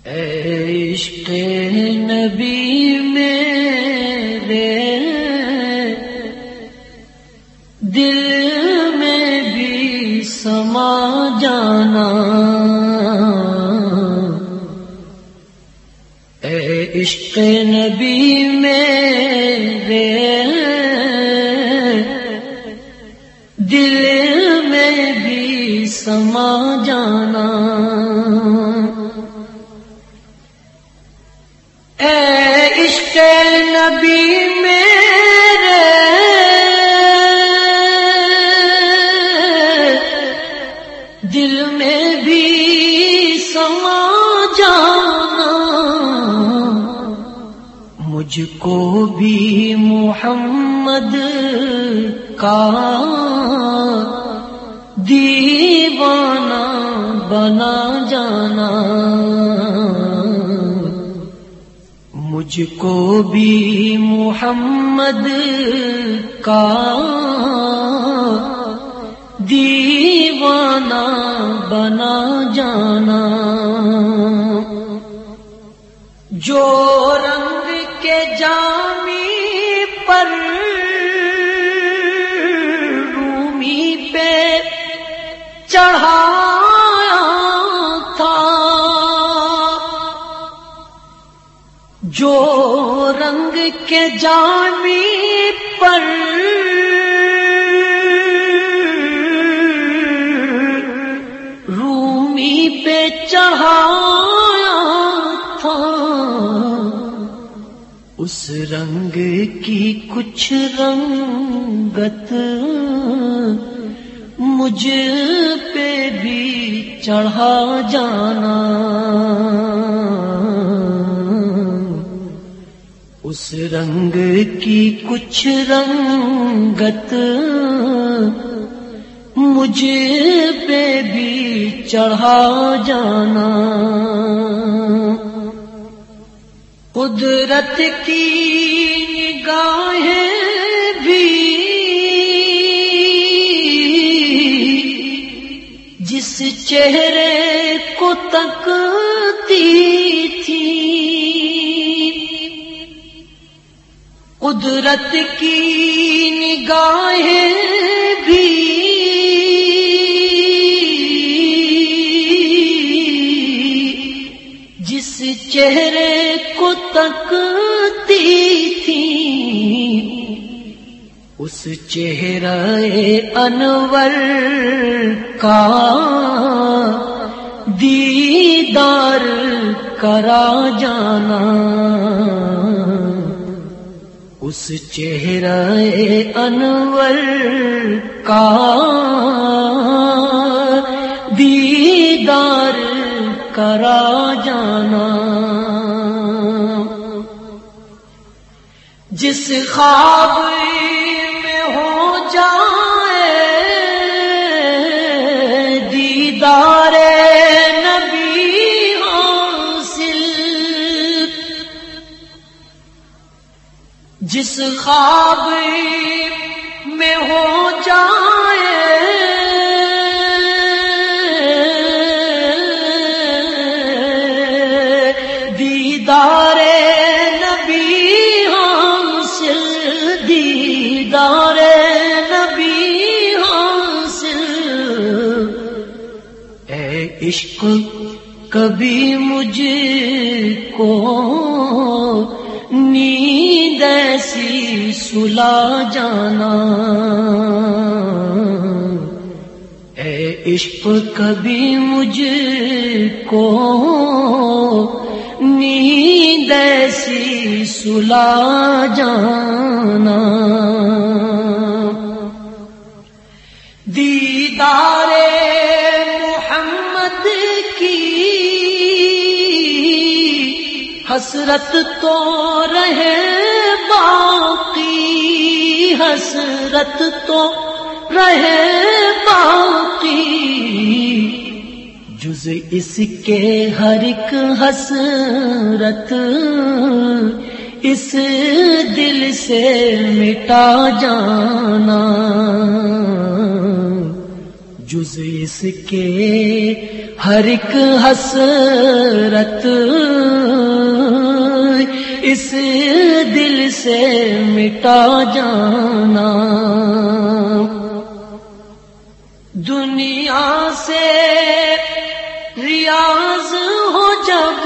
عشق نبی میرے دل میں بھی سما جانا، اے عشق نبی میرے دل میں بھی سما جانا، اے عشق نبی میرے دل میں بھی سما جانا، مجھ کو بھی محمد کا دیوانہ بنا جانا، مجھ کو بھی محمد کا دیوانہ بنا جانا، جو رنگ کے جامی پر رومی پہ چڑھایا تھا، جو رنگ کے جامی پر رومی پہ چڑھایا تھا، اس رنگ کی کچھ رنگت مجھ پہ بھی چڑھا جانا، اس رنگ کی کچھ رنگت مجھ پہ بھی چڑھا جانا، قدرت کی نگاہیں بھی جس چہرے کو تکتی تھی، قدرت کی نگاہیں بھی جس چہرے کو تکتی تھی، اس چہرے انور کا دیدار کرا جانا، اس چہرے انور کا دیدار کرا جانا، جس خواب میں ہو جائے دیدار نبی حاصل، جس خواب میں ہو جائے دیدار نبی حاصل، دیدار نبی حاصل، اے عشق کبھی مجھ کو نیند ایسی سلا جانا، اے عشق کبھی مجھ کو نیند ایسی سلا جانا، دیدار محمد کی حسرت تو رہے باقی، حسرت تو رہے باقی، جز اس کے ہر ایک حسرت اس دل سے مٹا جانا، جز اس کے ہر ایک حسرت اس دل سے مٹا جانا. دنیا سے ریاض ہو جب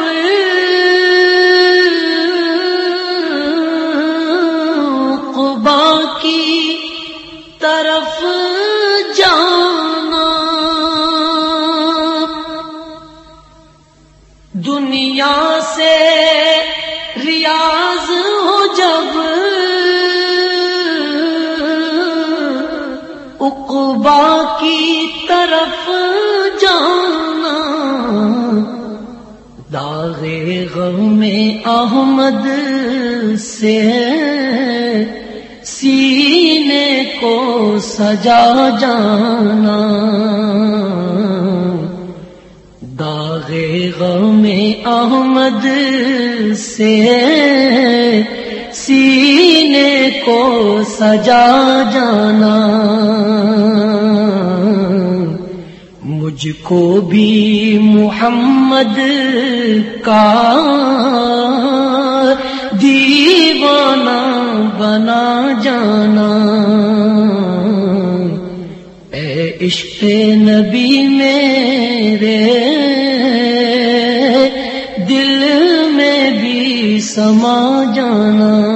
قبا کی طرف جانا. دنیا سے ریاض ہو جب عقبا کی طرف جانا. داغ غم احمد سے سینے کو سجا جانا. داغ غم احمد سے سینے کو سجا جانا. مجھ کو بھی محمد کا دیوانہ بنا جانا. اے عشق نبی میرے دل میں بھی سما جانا.